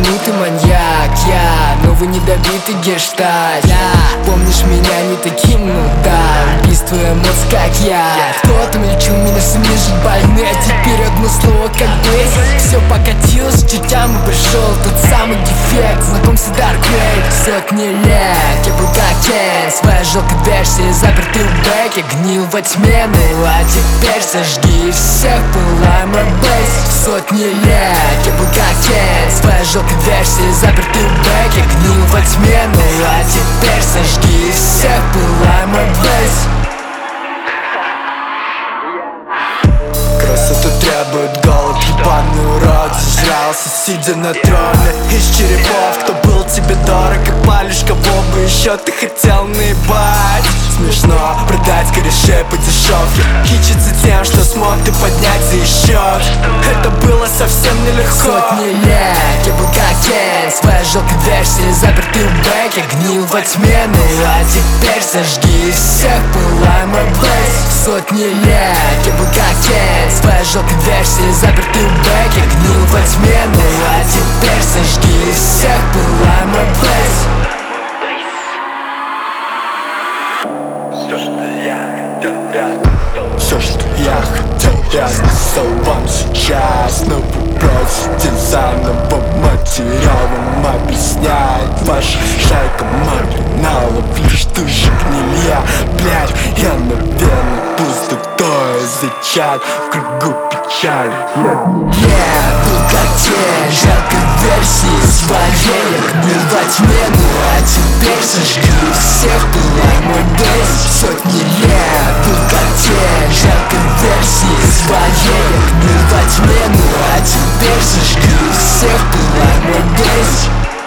ебанутый маньяк я, новый недобитый гештальт. Помнишь меня не таким, ну да, убийство эмоций, как я. Кто-то лечил меня, сами же больны, а теперь одно слово как бейс. Все покатилось, чертям и пришел тот самый дефект. Знакомься, Dark Grade, сотни лет я был как Кейн, своя жалкая версия, запертый в бэке, гнил во тьме. Ну а теперь сожги всех, пылаем рэп-бейс. Сотни лет я был как Кейн, своя жалкая версия, запертый в бэке, гнил во тьме. Ну а теперь сожги всех, пылаем рэп-бейс. Красоту требует голод, ебаный урод зажрался, сидя на троне из черепов. Кто был тебе дорог и палишь, кого бы еще ты хотел наебать? Смешно продать корешей по дешевке, кичиться тем, что смог ты поднять за счет. Это было совсем нелегко. Сотни лет я был как Кейн, своя жалкая версия, запертый в бэке, гнил во тьме. Ну а теперь сожги всех, пылаем рэп-бейс. Сотни лет я был как Кейн, своя жалкая версия, запертый в бэке, гнил во тьме. Ну а теперь сожги всех, пылаем рэп-бейс. Все, что я хотел, я сказал вам сейчас. Но попросите дизайнового материалом объяснять. Ваша шайка маргиналов, лишь туши гнилья. Блядь, я наверное пусто, кто изучает в кругу печали. Был как тень, жаркой версии своей, я гнил во тьме. Ну а теперь сожги всех, пылай мой бейс. Сотни лет был как тень, жаркой версии своей, я гнил во тьме. Ну а теперь сожги всех, пылай мой бейс.